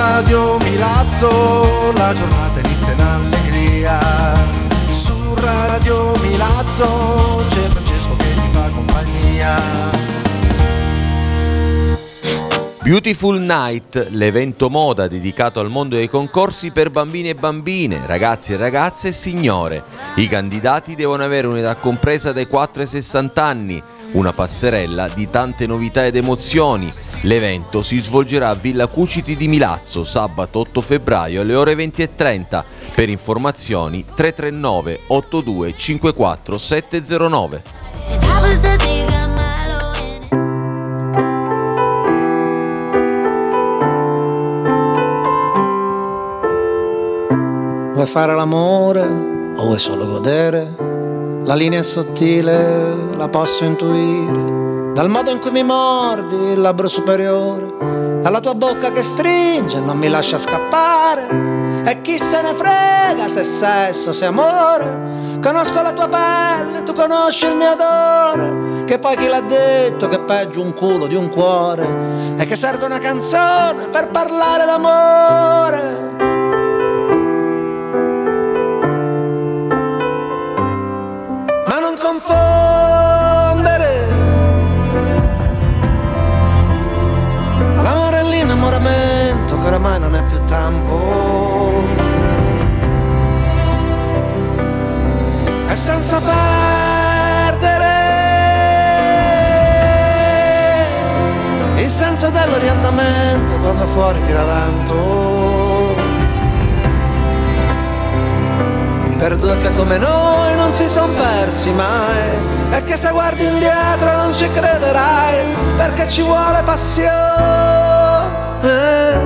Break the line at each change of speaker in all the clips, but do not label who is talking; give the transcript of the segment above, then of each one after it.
Radio Milazzo la giornata inizia in allegria. Su Radio Milazzo c'è Francesco che ti fa compagnia.
Beautiful Night, l'evento moda dedicato al mondo dei concorsi per bambini e bambine, ragazzi e ragazze e signore. I candidati devono avere un'età compresa dai 4 ai 60 anni, una passerella di tante novità ed emozioni. L'evento si svolgerà a Villa Cuciti di Milazzo, sabato 8 febbraio alle ore 20:30. Per informazioni 339 82 54 709.
Vuoi fare l'amore o vuoi solo godere? La linea è sottile, la posso intuire, dal modo in cui mi mordi il labbro superiore, dalla tua bocca che stringe e non mi lascia scappare. E chi se ne frega se sesso, se amore. Conosco la tua pelle, tu conosci il mio odore. Che poi chi l'ha detto che è peggio un culo di un cuore, e che serve una canzone per parlare d'amore. Ma non confondere l'amore e l'innamoramento, che oramai non è più tempo, e senza perdere il senso dell'orientamento quando fuori tira vento, per due che come noi non si son persi mai, e che se guardi indietro non ci crederai, perché ci vuole passione.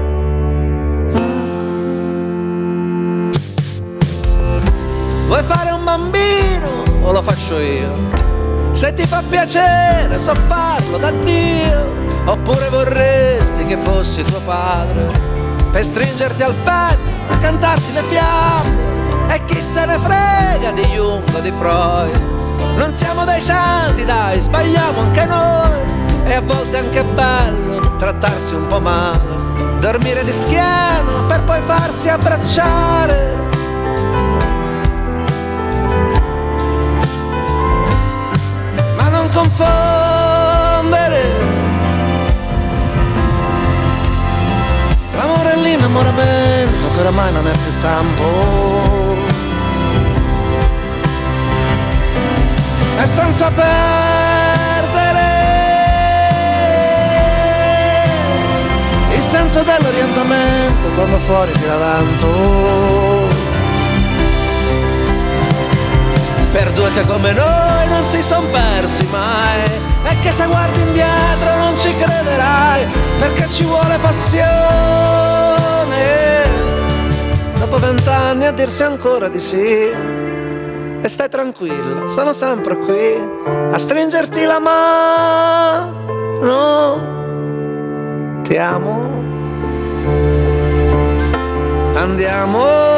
Vuoi fare un bambino o lo faccio io? Se ti fa piacere so farlo da Dio. Oppure vorresti che fossi tuo padre, per stringerti al petto e cantarti le fiamme. E chi se ne frega di Jung o di Freud? Non siamo dei santi, dai, sbagliamo anche noi. E a volte è anche bello trattarsi un po' male, dormire di schiena per poi farsi abbracciare. Ma non confondere l'amore e l'innamoramento, che oramai non è più tempo, e senza perdere il senso dell'orientamento quando fuori tira vento, per due che come noi non si son persi mai, e che se guardi indietro non ci crederai, perché ci vuole passione. Dopo 20 anni a dirsi ancora di sì. E stai tranquilla, sono sempre qui a stringerti la mano. Ti amo. Andiamo.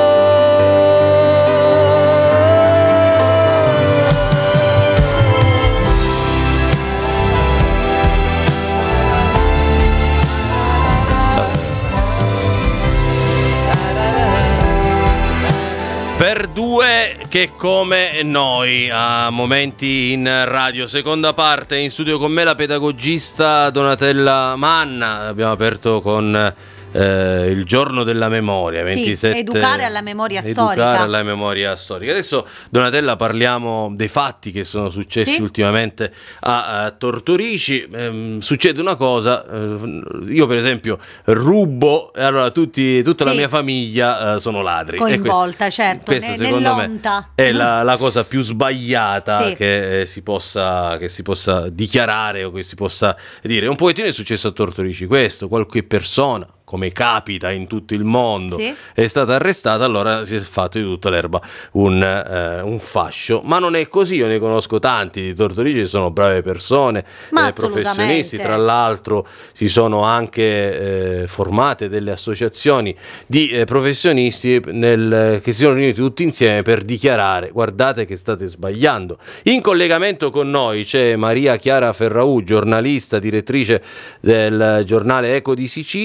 Per due che come noi, a momenti in radio. Seconda parte, in studio con me la pedagogista Donatella Manna. Abbiamo aperto con il giorno della memoria, 27,
educare alla memoria
educare
storica.
alla memoria storica. Adesso, Donatella, parliamo dei fatti che sono successi ultimamente a Tortorici. Succede una cosa, io per esempio rubo, e allora tutta la mia famiglia sono ladri.
Coinvolta, certo,
questa secondo me è la cosa più sbagliata che si possa dichiarare o che si possa dire. Un pochettino è successo a Tortorici questo, qualche persona, come capita in tutto il mondo, è stata arrestata, allora si è fatto di tutta l'erba un fascio. Ma non è così, io ne conosco tanti di Tortorici, sono brave persone, professionisti, tra l'altro si sono anche formate delle associazioni di professionisti che si sono riuniti tutti insieme per dichiarare: guardate che state sbagliando. In collegamento con noi c'è Maria Chiara Ferraù, giornalista, direttrice del giornale Eco di Sicilia,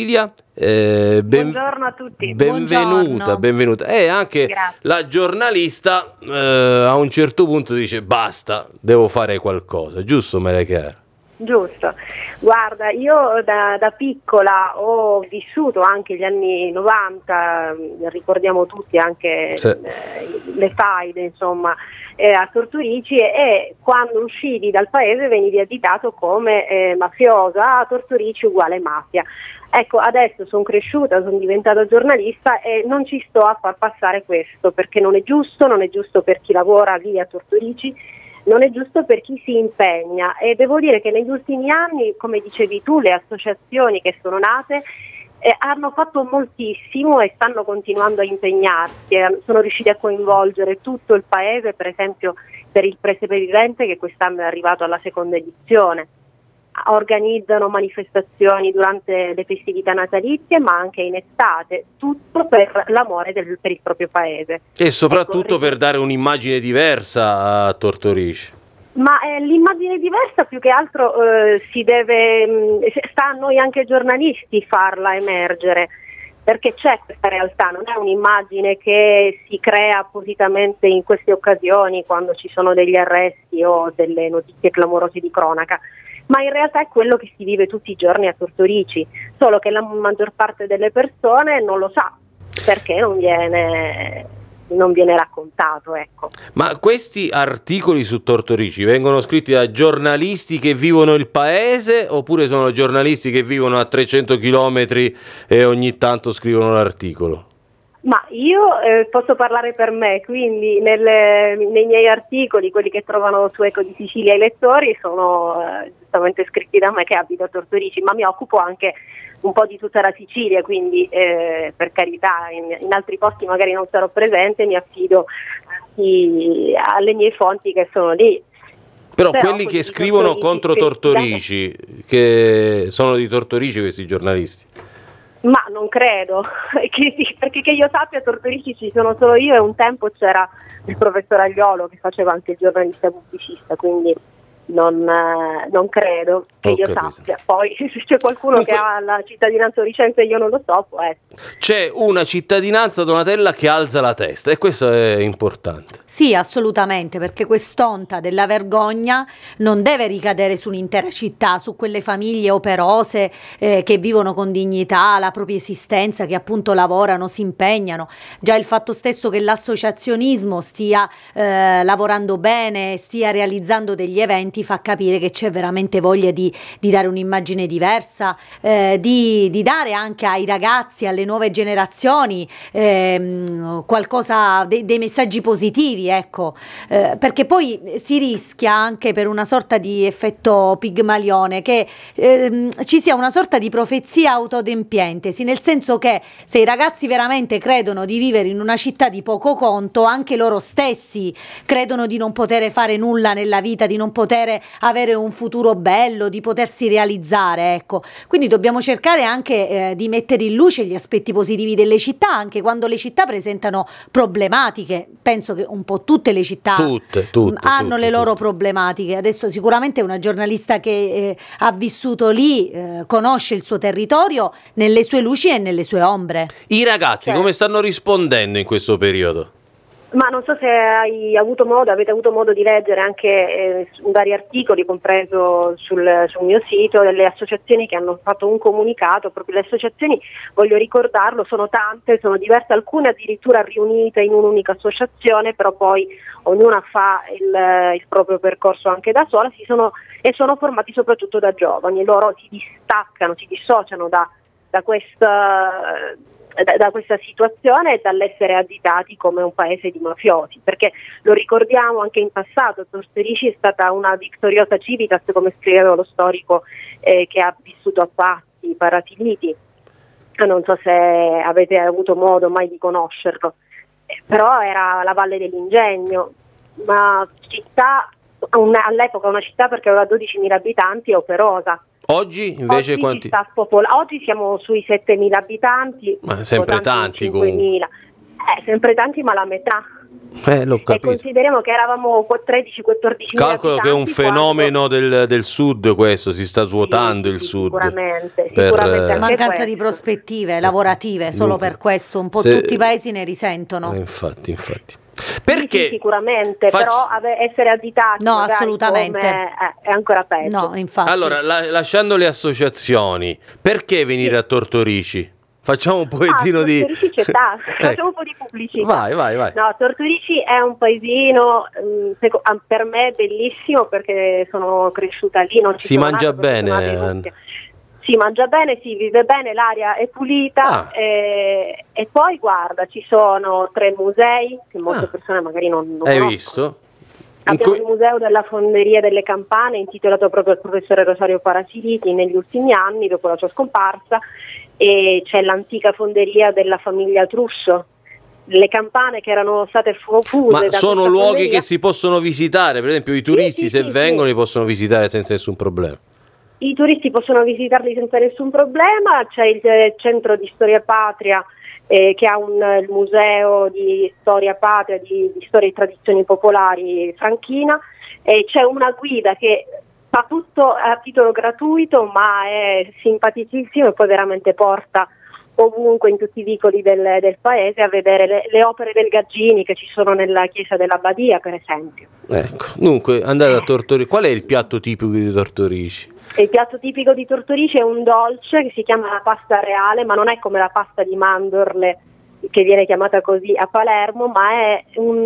Buongiorno a tutti.
Benvenuta. E anche
Grazie.
la giornalista a un certo punto dice basta, devo fare qualcosa, giusto Maria Chiara?
Giusto. Guarda, io da piccola ho vissuto anche gli anni 90, ricordiamo tutti anche
Sì.
le faide, insomma, a Tortorici, e quando uscivi dal paese venivi additato come mafiosa, a Tortorici uguale mafia. Ecco, adesso sono cresciuta, sono diventata giornalista e non ci sto a far passare questo, perché non è giusto per chi lavora lì a Tortorici, non è giusto per chi si impegna, e devo dire che negli ultimi anni, come dicevi tu, le associazioni che sono nate hanno fatto moltissimo e stanno continuando a impegnarsi, sono riusciti a coinvolgere tutto il paese, per esempio per il Preseperidente che quest'anno è arrivato alla seconda edizione. Organizzano manifestazioni durante le festività natalizie ma anche in estate, tutto per l'amore per il proprio paese.
E soprattutto per dare un'immagine diversa a Tortorici.
Ma l'immagine diversa più che altro sta a noi anche giornalisti farla emergere, perché c'è questa realtà, non è un'immagine che si crea appositamente in queste occasioni quando ci sono degli arresti o delle notizie clamorose di cronaca, ma in realtà è quello che si vive tutti i giorni a Tortorici, solo che la maggior parte delle persone non lo sa, perché non viene raccontato, ecco.
Ma questi articoli su Tortorici vengono scritti da giornalisti che vivono il paese oppure sono giornalisti che vivono a 300 chilometri e ogni tanto scrivono l'articolo?
Ma io posso parlare per me, quindi nei miei articoli, quelli che trovano su Eco di Sicilia i lettori, sono giustamente scritti da me che abito a Tortorici, ma mi occupo anche un po' di tutta la Sicilia, quindi per carità in altri posti magari non sarò presente, mi affido alle mie fonti che sono lì.
Però quelli che scrivono contro Tortorici, che sono di Tortorici questi giornalisti?
Ma non credo, perché che io sappia a Tortorici ci sono solo io e un tempo c'era il professor Agliolo che faceva anche il giornalista pubblicista, quindi non credo che io sappia. Poi se c'è qualcuno che ha la cittadinanza oricense e io non lo so, può essere.
C'è una cittadinanza, Donatella, che alza la testa e questo è importante.
Sì, assolutamente, perché quest'onta della vergogna non deve ricadere su un'intera città, su quelle famiglie operose che vivono con dignità la propria esistenza, che appunto lavorano, si impegnano. Già il fatto stesso che l'associazionismo stia lavorando bene, stia realizzando degli eventi fa capire che c'è veramente voglia di dare un'immagine diversa, di dare anche ai ragazzi, alle nuove generazioni qualcosa, dei messaggi positivi, ecco, perché poi si rischia anche per una sorta di effetto Pigmalione che ci sia una sorta di profezia autoadempientesi, nel senso che se i ragazzi veramente credono di vivere in una città di poco conto, anche loro stessi credono di non poter fare nulla nella vita, di non poter avere un futuro bello, di potersi realizzare, ecco. Quindi dobbiamo cercare anche di mettere in luce gli aspetti positivi delle città, anche quando le città presentano problematiche. Penso che un po' tutte le città hanno le loro problematiche. Adesso sicuramente una giornalista che ha vissuto lì conosce il suo territorio nelle sue luci e nelle sue ombre.
I ragazzi come stanno rispondendo in questo periodo?
Ma non so se avete avuto modo di leggere anche vari articoli, compreso sul mio sito, delle associazioni che hanno fatto un comunicato. Proprio le associazioni, voglio ricordarlo, sono tante, sono diverse, alcune addirittura riunite in un'unica associazione, però poi ognuna fa il proprio percorso anche da sola, sono formati soprattutto da giovani, e loro si dissociano da questa situazione e dall'essere additati come un paese di mafiosi, perché lo ricordiamo anche in passato, Tortorici è stata una victoriosa civitas, come scriveva lo storico che ha vissuto a Patti, Parasiliti, non so se avete avuto modo mai di conoscerlo, però era la Valle dell'Ingegno, una città, all'epoca una città perché aveva 12.000 abitanti, operosa.
Oggi invece quanti?
Oggi siamo sui 7.000 abitanti.
Ma sempre tanti comunque.
Sempre tanti, ma la metà.
L'ho capito.
E consideriamo che eravamo 13-14
Calcolo che è un fenomeno del sud, questo si sta svuotando il sud.
Sicuramente
per
mancanza di prospettive lavorative, solo per questo un po' tutti i paesi ne risentono.
Infatti. Perché?
Sì, sicuramente, però essere additati
no, assolutamente
è ancora peggio.
No, infatti.
Allora, lasciando le associazioni, perché venire a Tortorici? Facciamo un pochettino di...
Tortorici città, facciamo un po' di pubblicità.
Vai.
No, Tortorici è un paesino per me bellissimo, perché sono cresciuta lì. Non ci
si mangia bene.
Si mangia bene, si vive bene, l'aria è pulita e poi guarda, ci sono 3 musei che molte persone magari non
hai
conoscono.
Visto?
Abbiamo il museo della fonderia delle campane, intitolato proprio al professore Rosario Parasiliti negli ultimi anni, dopo la sua scomparsa, e c'è l'antica fonderia della famiglia Trusso. Le campane che erano state fuse.
Ma sono luoghi che si possono visitare, per esempio i turisti se vengono li possono visitare senza nessun problema.
I turisti possono visitarli senza nessun problema, c'è il centro di storia patria che ha il museo di storia patria, di storia e tradizioni popolari franchina, e c'è una guida che fa tutto a titolo gratuito, ma è simpaticissimo e poi veramente porta ovunque in tutti i vicoli del paese a vedere le opere del Gaggini che ci sono nella chiesa dell'Abbadia, per esempio.
Ecco, dunque andate a Tortorici. Qual è il piatto tipico di Tortorici?
Il piatto tipico di Tortorici è un dolce che si chiama la pasta reale, ma non è come la pasta di mandorle che viene chiamata così a Palermo, ma è un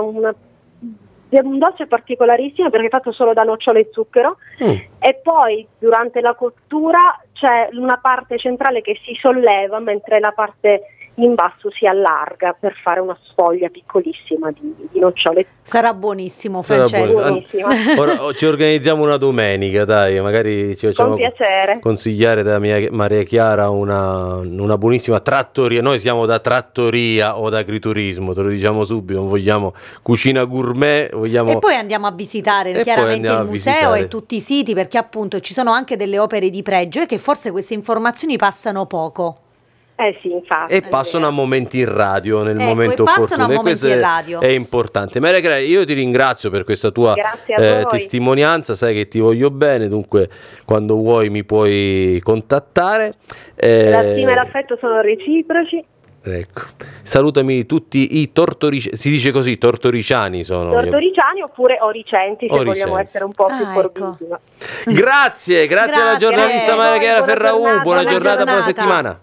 dolce particolarissimo perché è fatto solo da nocciole e zucchero, e poi durante la cottura c'è una parte centrale che si solleva mentre la parte in basso si allarga per fare una sfoglia piccolissima di nocciole.
Sarà buonissimo, Francesco.
Ora ci organizziamo una domenica, dai, magari ci facciamo consigliare da Maria Chiara una buonissima trattoria. Noi siamo da trattoria o da agriturismo, te lo diciamo subito, non vogliamo cucina gourmet, vogliamo...
E poi andiamo a visitare chiaramente il museo e tutti i siti, perché appunto ci sono anche delle opere di pregio e che forse queste informazioni passano poco.
Sì, infatti.
E passano a momenti in radio nel momento opportuno, e questo è importante. Maria Chiara, io ti ringrazio per questa tua testimonianza, sai che ti voglio bene, dunque quando vuoi mi puoi contattare.
La stima e l'affetto sono reciproci.
Ecco, salutami tutti i tortoriciani, si dice così, tortoriciani sono.
Tortoriciani oppure oricenti, se vogliamo essere un po' più forbiti.
Grazie alla giornalista Maria Chiara Ferraù, buona giornata, buona settimana.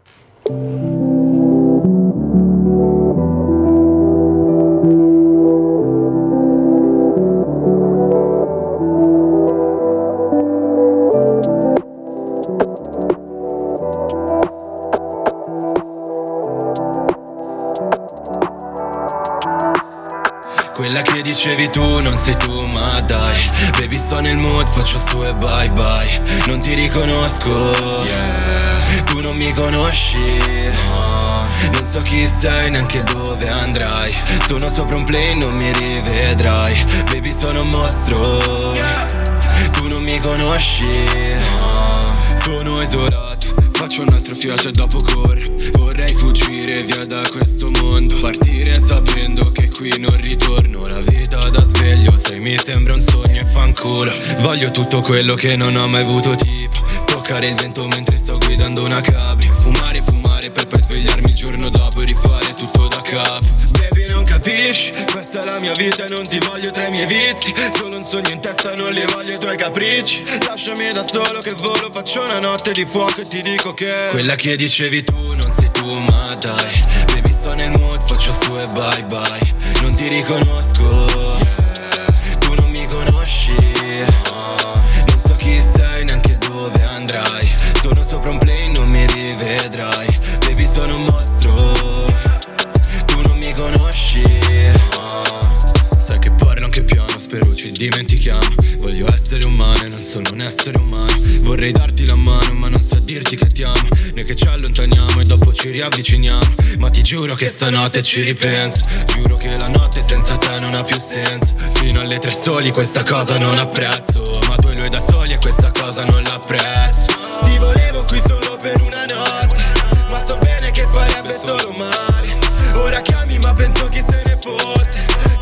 Quella che dicevi tu non sei tu, ma dai, baby sto nel mood, faccio su e bye bye. Non ti riconosco, tu non mi conosci, non so chi sei, neanche dove andrai. Sono sopra un plane, non mi rivedrai. Baby sono un mostro, tu non mi conosci, sono isolato, faccio un altro fiato e dopo corro. Vorrei fuggire via da questo mondo, partire sapendo che qui non ritorno. La vita da sveglio, sai, mi sembra un sogno e fanculo. Voglio tutto quello che non ho mai avuto, tipo toccare il vento mentre sto guidando una cabria, fumare per poi svegliarmi il giorno dopo e rifare tutto da capo. Baby non capisci, questa è la mia vita e non ti voglio tra i miei vizi. Solo un sogno in testa, non li voglio i tuoi capricci. Lasciami da solo che volo, faccio una notte di fuoco e ti dico che quella che dicevi tu non sei tu, ma dai, baby sto nel mood, faccio su e bye bye. Non ti riconosco, tu non mi conosci, non so chi sei, neanche dove andrai. Sono sopra un plane, non mi rivedrai. Baby sono un mostro, tu non mi conosci, sai che parlo anche piano, spero ci dimentichiamo. Voglio essere umano e non sono un essere umano. Vorrei darti la mano ma non so dirti che ti amo. Noi che ci allontaniamo e dopo ci riavviciniamo. Ma ti giuro che stanotte ci ripenso. Giuro che la notte senza te non ha più senso. Fino alle 3 soli questa cosa non apprezzo. Ma tu e lui da soli e questa cosa non l'apprezzo. Ti volevo qui solo per una notte, ma so bene che farebbe solo male. Ora chiami ma penso chi se ne fotte.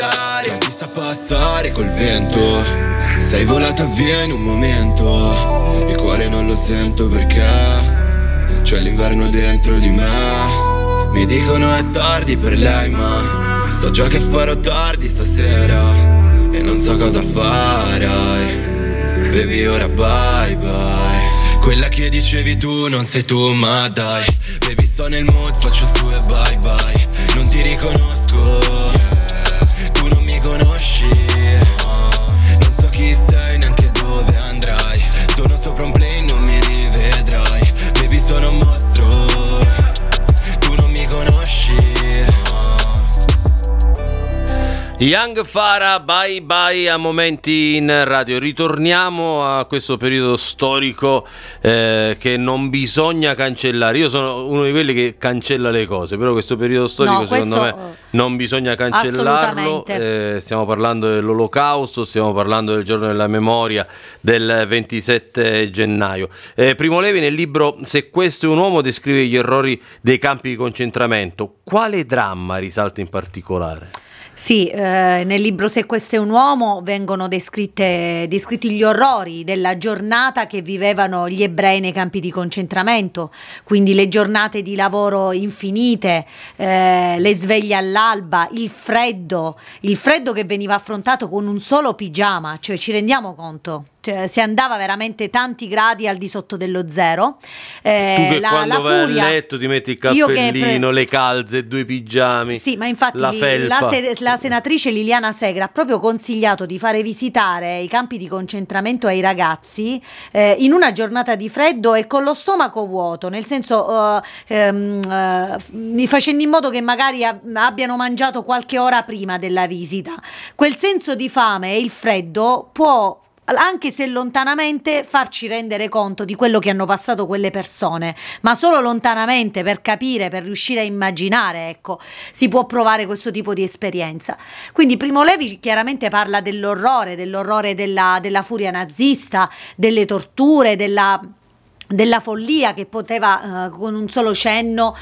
nuotare, ti sa passare col vento. Sei volato via in un momento, il cuore non lo sento perché c'è l'inverno dentro di me. Mi dicono è tardi per lei ma so già che farò tardi stasera e non so cosa farai. Baby ora bye bye. Quella che dicevi tu non sei tu ma dai. Baby sto nel mood, faccio su e bye bye. Non ti riconosco, tu non mi conosci. Non so chi sei neanche dove andrai. Sono sopra un plane, non mi rivedrai. Baby sono un mostro, tu non mi conosci.
Young Farah, bye bye a momenti in radio. Ritorniamo a questo periodo storico che non bisogna cancellare. Io sono uno di quelli che cancella le cose, però questo periodo storico secondo me non bisogna cancellarlo. Stiamo parlando dell'Olocausto, stiamo parlando del giorno della memoria del 27 gennaio. Primo Levi nel libro Se questo è un uomo descrive gli errori dei campi di concentramento. Quale dramma risalta in particolare?
Sì, nel libro Se questo è un uomo vengono descritti gli orrori della giornata che vivevano gli ebrei nei campi di concentramento, quindi le giornate di lavoro infinite, le sveglie all'alba, il freddo che veniva affrontato con un solo pigiama, cioè ci rendiamo conto? Cioè, si andava veramente tanti gradi al di sotto dello zero.
Tu che quando vai
furia,
a letto ti metti il cappellino, le calze, 2 pigiami.
Sì, ma infatti
la felpa.
La senatrice Liliana Segre ha proprio consigliato di fare visitare i campi di concentramento ai ragazzi in una giornata di freddo e con lo stomaco vuoto, nel senso facendo in modo che magari abbiano mangiato qualche ora prima della visita. Quel senso di fame e il freddo può, anche se lontanamente, farci rendere conto di quello che hanno passato quelle persone, ma solo lontanamente, per capire, per riuscire a immaginare, ecco, si può provare questo tipo di esperienza. Quindi Primo Levi chiaramente parla dell'orrore della furia nazista, delle torture, della follia che poteva con un solo cenno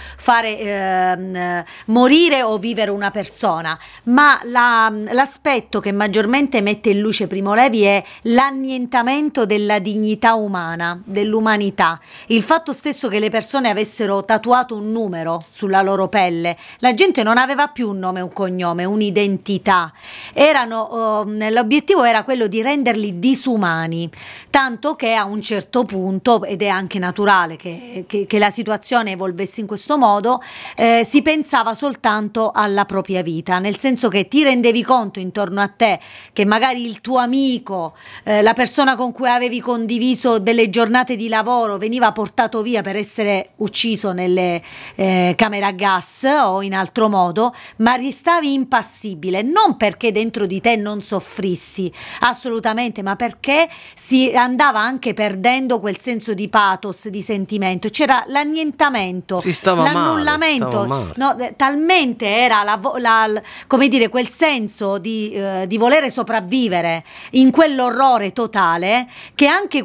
fare morire o vivere una persona, ma l'aspetto che maggiormente mette in luce Primo Levi è l'annientamento della dignità umana, dell'umanità, il fatto stesso che le persone avessero tatuato un numero sulla loro pelle. La gente non aveva più un nome e un cognome, un'identità, l'obiettivo era quello di renderli disumani, tanto che a un certo punto, ed è anche naturale che la situazione evolvesse in questo modo, si pensava soltanto alla propria vita, nel senso che ti rendevi conto intorno a te che magari il tuo amico, la persona con cui avevi condiviso delle giornate di lavoro, veniva portato via per essere ucciso nelle camere a gas o in altro modo, ma restavi impassibile, non perché dentro di te non soffrissi assolutamente, ma perché si andava anche perdendo quel senso di pathos, di sentimento, c'era l'annientamento, l'annullamento,
male.
No, talmente era come dire, quel senso di volere sopravvivere in quell'orrore totale, che anche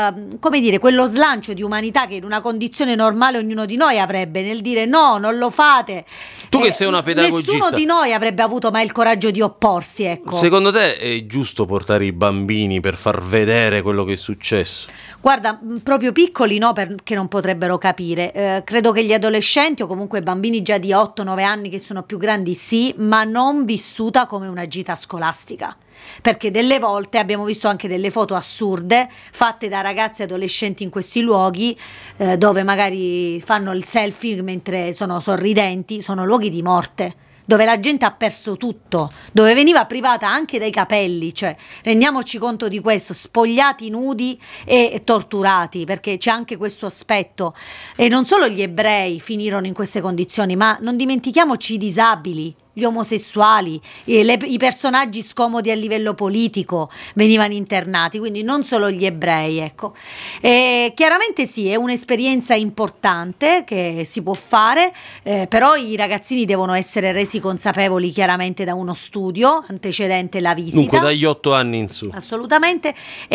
quello slancio di umanità che in una condizione normale ognuno di noi avrebbe nel dire no, non lo fate.
Tu che sei una pedagogista,
nessuno di noi avrebbe avuto mai il coraggio di opporsi, ecco.
Secondo te è giusto portare i bambini per far vedere quello che è successo?
Guarda, proprio piccoli no, perché non potrebbero capire. Credo che gli adolescenti o comunque bambini già di 8-9 anni che sono più grandi sì, ma non vissuta come una gita scolastica. Perché delle volte abbiamo visto anche delle foto assurde fatte da ragazzi e adolescenti in questi luoghi dove magari fanno il selfie mentre sono sorridenti, sono luoghi di morte, dove la gente ha perso tutto, dove veniva privata anche dai capelli, cioè rendiamoci conto di questo, spogliati nudi e torturati, perché c'è anche questo aspetto. E non solo gli ebrei finirono in queste condizioni, ma non dimentichiamoci i disabili, gli omosessuali, i personaggi scomodi a livello politico venivano internati, quindi non solo gli ebrei, ecco. E chiaramente sì, è un'esperienza importante che si può fare, però i ragazzini devono essere resi consapevoli chiaramente da uno studio antecedente la visita.
Dunque dagli 8 anni in su.
Assolutamente,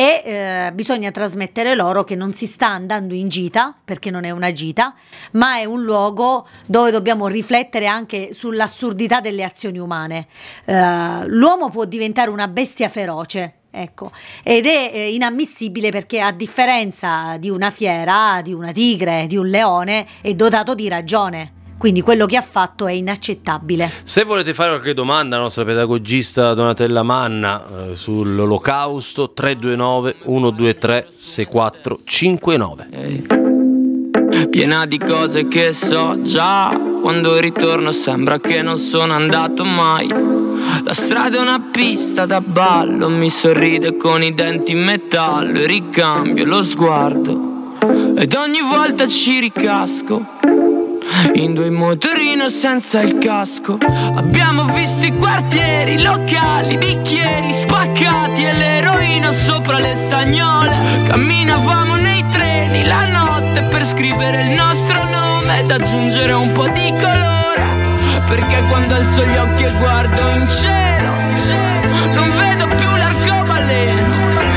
e bisogna trasmettere loro che non si sta andando in gita, perché non è una gita, ma è un luogo dove dobbiamo riflettere anche sull'assurdità delle azioni umane. L'uomo può diventare una bestia feroce. Ecco, ed è inammissibile perché, a differenza di una fiera, di una tigre, di un leone, è dotato di ragione. Quindi quello che ha fatto è inaccettabile.
Se volete fare qualche domanda alla nostra pedagogista Donatella Manna sull'Olocausto, 329 123 6459.
Piena di cose che so già, quando ritorno sembra che non sono andato mai. La strada è una pista da ballo, mi sorride con i denti in metallo e ricambio lo sguardo ed ogni volta ci ricasco in due motorino senza il casco. Abbiamo visto i quartieri, locali, bicchieri spaccati e l'eroina sopra le stagnole. Camminavamo nei treni la notte per scrivere il nostro nome ed aggiungere un po' di colore, perché quando alzo gli occhi e guardo in cielo non vedo più l'arcobaleno,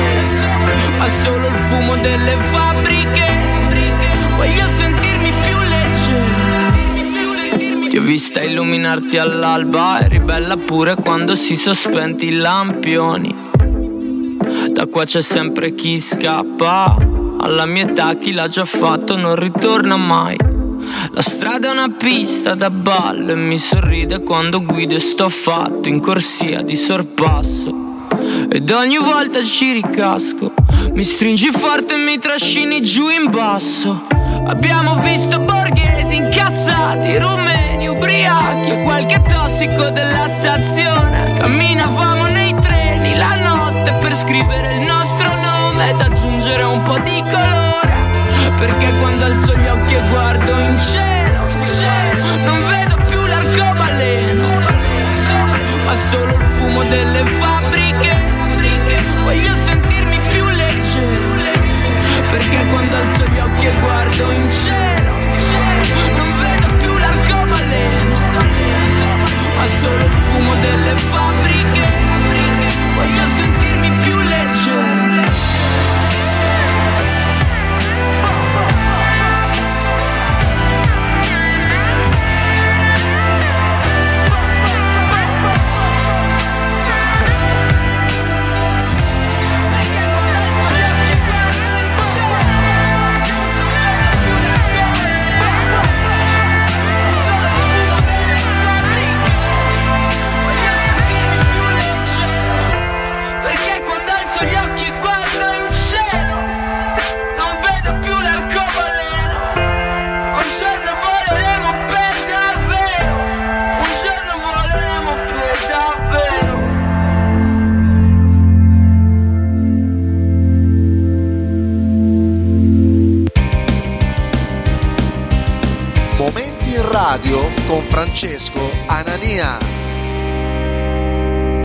ma solo il fumo delle fabbriche. Voglio sentirmi più leggero. Ti ho vista illuminarti all'alba, eri bella pure quando si sospenti i lampioni. Da qua c'è sempre chi scappa, alla mia età chi l'ha già fatto non ritorna mai. La strada è una pista da ballo e mi sorride quando guido e sto fatto in corsia di sorpasso ed ogni volta ci ricasco. Mi stringi forte e mi trascini giù in basso. Abbiamo visto borghesi incazzati, rumeni, ubriachi e qualche tossico della stazione. Camminavamo nei treni la notte per scrivere il nostro nome ed aggiungere un po' di colore, perché quando alzo gli occhi e guardo in cielo non vedo più l'arcobaleno, ma solo il fumo delle fabbriche. Voglio sentirmi più leggero, perché quando alzo gli occhi e guardo in cielo non vedo più l'arcobaleno, ma solo il fumo delle fabbriche. Voglio sentirmi più leggero.
Radio con Francesco Anania.